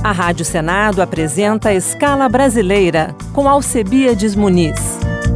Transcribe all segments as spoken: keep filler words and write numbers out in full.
A Rádio Senado apresenta Escala Brasileira, com Alcebiades Muniz.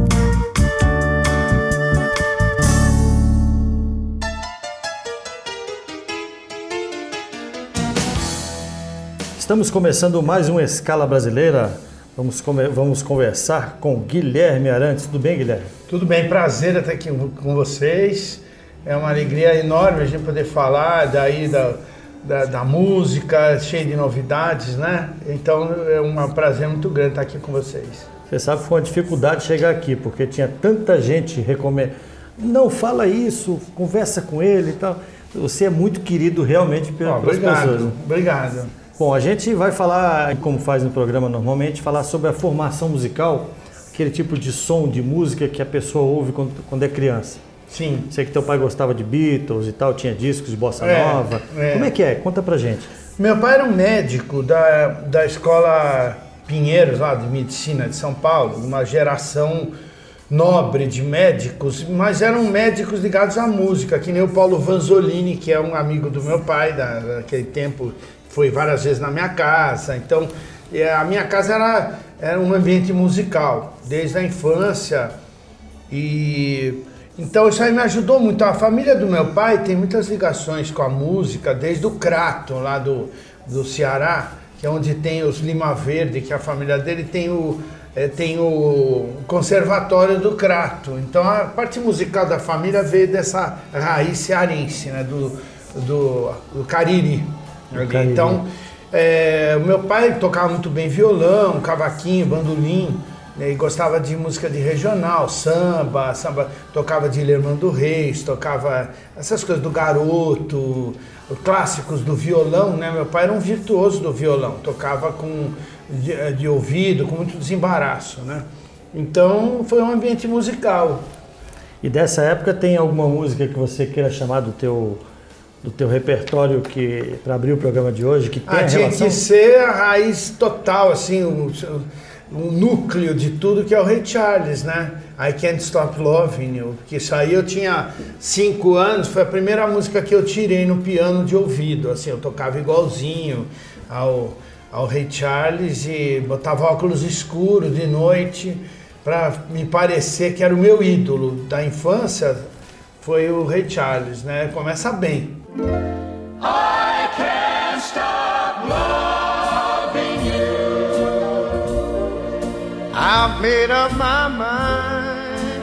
Estamos começando mais uma Escala Brasileira. Vamos, vamos conversar com Guilherme Arantes. Tudo bem, Guilherme? Tudo bem, prazer estar aqui com vocês. É uma alegria enorme a gente poder falar daí da, da, da música, cheia de novidades, né? Então é um prazer muito grande estar aqui com vocês. Você sabe que foi uma dificuldade chegar aqui, porque tinha tanta gente recomendando. Não, fala isso, conversa com ele e tal. Você é muito querido realmente pelas oh, obrigado, pessoas. Obrigado. Bom, a gente vai falar, como faz no programa normalmente, falar sobre a formação musical, aquele tipo de som, de música que a pessoa ouve quando, quando é criança. Sim. Sei que teu pai gostava de Beatles e tal, tinha discos de bossa é, nova. É. Como é que é? Conta pra gente. Meu pai era um médico da, da escola Pinheiros, lá de medicina de São Paulo, uma geração nobre de médicos, mas eram médicos ligados à música, que nem o Paulo Vanzolini, que é um amigo do meu pai da, daquele tempo. Foi várias vezes na minha casa, então a minha casa era, era um ambiente musical, desde a infância, e então isso aí me ajudou muito. A família do meu pai tem muitas ligações com a música, desde o Crato, lá do, do Ceará, que é onde tem os Lima Verde, que a família dele tem o, é, tem o conservatório do Crato, então a parte musical da família veio dessa raiz cearense, né, do, do, do Cariri. Então, é, o meu pai tocava muito bem violão, cavaquinho, bandolim, né, e gostava de música de regional, samba, samba, tocava de Lermando Reis, tocava essas coisas do Garoto, clássicos do violão, né? Meu pai era um virtuoso do violão, tocava com, de, de ouvido, com muito desembaraço, né? Então, foi um ambiente musical. E dessa época tem alguma música que você queira chamar do teu... do teu repertório que para abrir o programa de hoje, que tem ah, a tinha relação... que ser a raiz total, assim, o, o núcleo de tudo, que é o Ray Charles, né? I Can't Stop Loving You, que isso aí eu tinha cinco anos, foi a primeira música que eu tirei no piano de ouvido, assim, eu tocava igualzinho ao, ao Ray Charles e botava óculos escuros de noite para me parecer que era o meu ídolo da infância, foi o Ray Charles, né? Começa bem. I can't stop loving you. I've made up my mind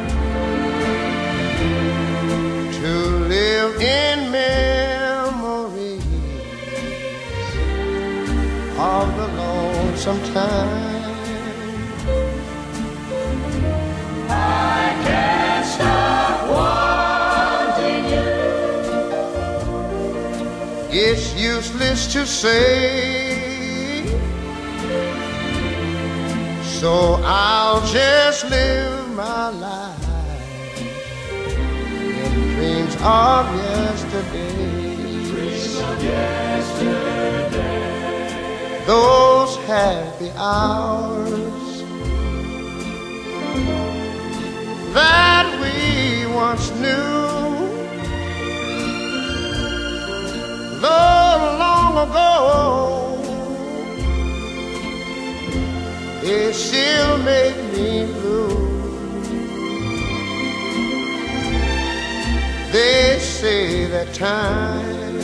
to live in memories of the lonesome time. I can't stop wanting you. It's useless to say, so I'll just live my life in dreams of yesterday. Dreams of yesterday. Those happy hours that we once knew. Though long ago, it still make me blue. They say that time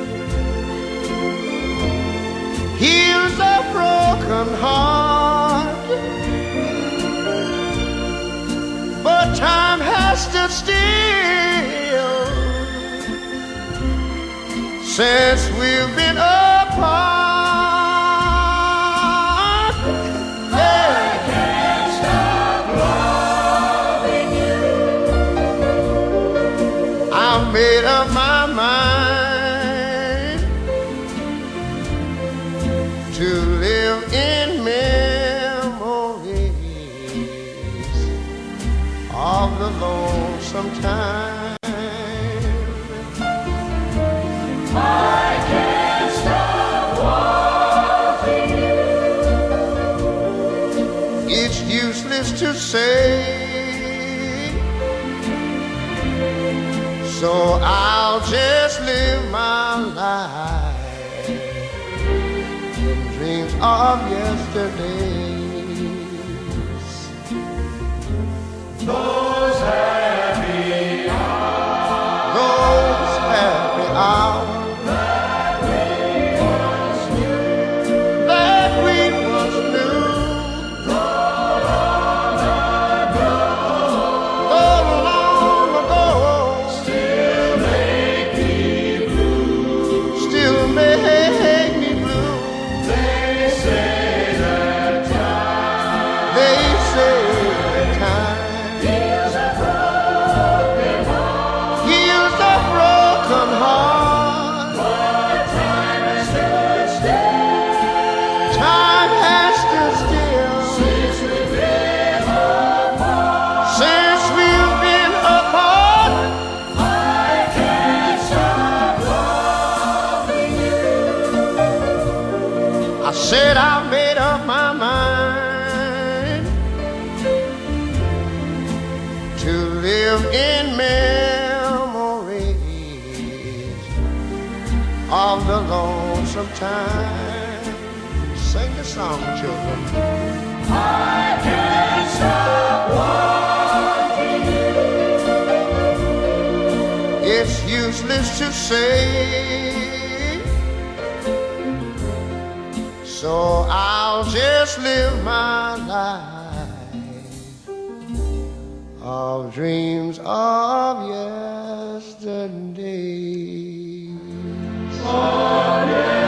heals a broken heart, but time has stood still since we've been apart. I can't stop loving you. I've made up my mind to live in memories of the lonesome time. I can't stop wanting you. It's useless to say, so I'll just live my life dreams of yesterdays. Those happy hours, those happy hours that we once knew, that we once knew, though long ago, though long ago, still make me blue, still make me blue. They say that time, they say that time heals a broken heart, heals a broken heart. But time has stood still, time has stood still since we've been apart, since we've been apart. I can't stop loving you. I said I made up my mind to live in memories of the lonesome time. Sing the song, children. I can't stop wanting you. It's useless to say, so I'll just live my life of dreams of yesterday. Of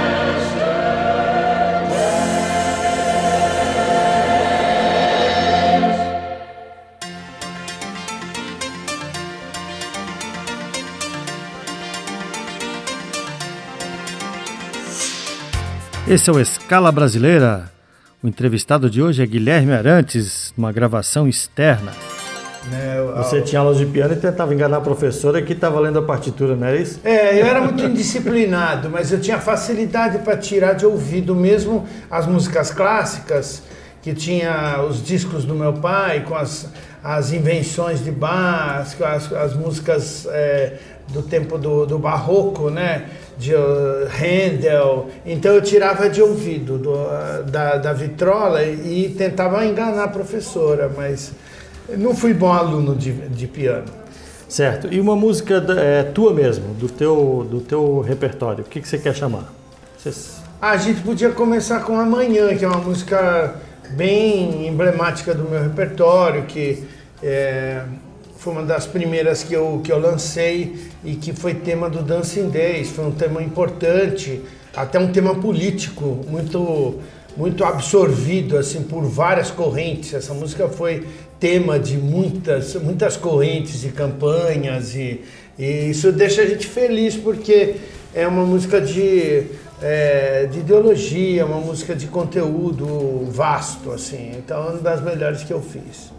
Esse é o Escala Brasileira. O entrevistado de hoje é Guilherme Arantes, numa gravação externa. Né, Você tinha aulas de piano e tentava enganar a professora que estava lendo a partitura, não era isso? É, eu era muito indisciplinado, mas eu tinha facilidade para tirar de ouvido mesmo as músicas clássicas, que tinha os discos do meu pai, com as, as invenções de Bach, as, as músicas é, do tempo do, do barroco, né? De uh, Handel. Então eu tirava de ouvido do, da, da vitrola e, e tentava enganar a professora, mas não fui bom aluno de, de piano. Certo. E uma música é, tua mesmo, do teu, do teu repertório, o que, que você quer chamar? Você... A gente podia começar com Amanhã, que é uma música bem emblemática do meu repertório, que é, foi uma das primeiras que eu, que eu lancei e que foi tema do Dancing Days, foi um tema importante, até um tema político, muito, muito absorvido assim, por várias correntes. Essa música foi tema de muitas, muitas correntes e campanhas, e, e isso deixa a gente feliz, porque é uma música de, é, de ideologia, uma música de conteúdo vasto, assim. Então é uma das melhores que eu fiz.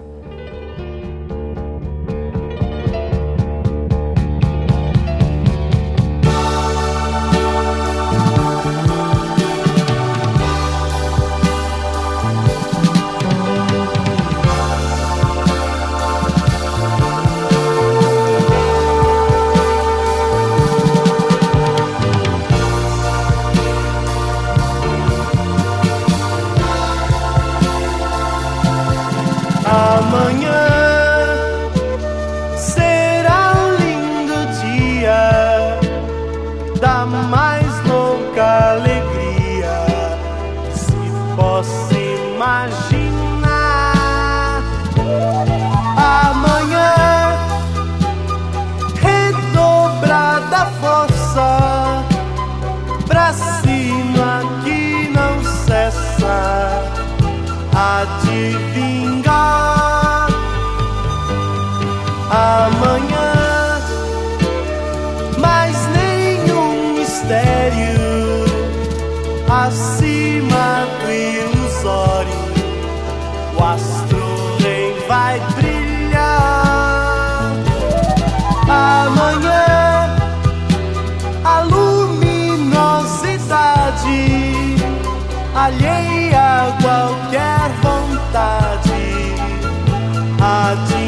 Alheia a qualquer vontade, há de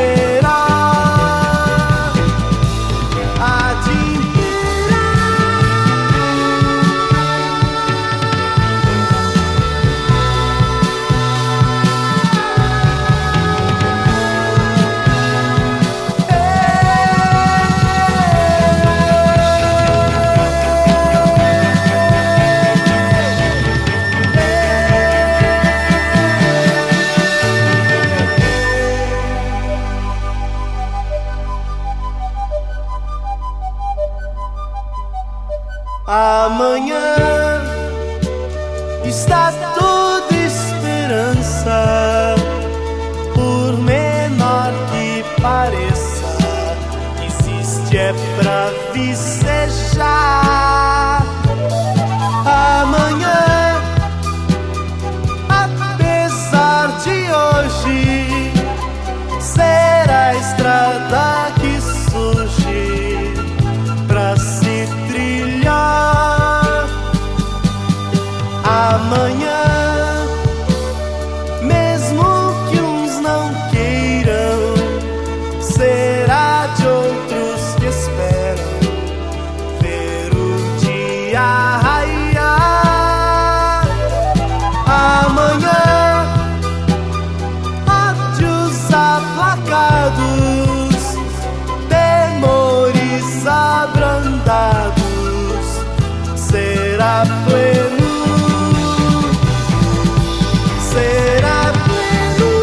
imperar, há de imperar. Amanhã está toda esperança, por menor que pareça, existe é pra vicejar. Amanhã, apesar de hoje, será a estrada que surge pra se trilhar. Amanhã, mesmo que uns não queiram, será de outros que esperam ver o dia raiar. Amanhã há de os aplacados, temores abrandados, será pleno, será pleno.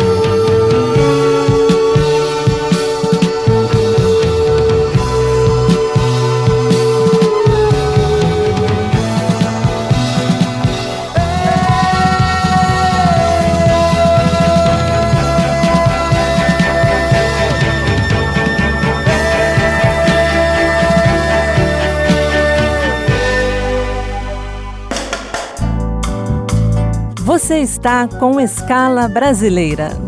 Você está com Escala Brasileira.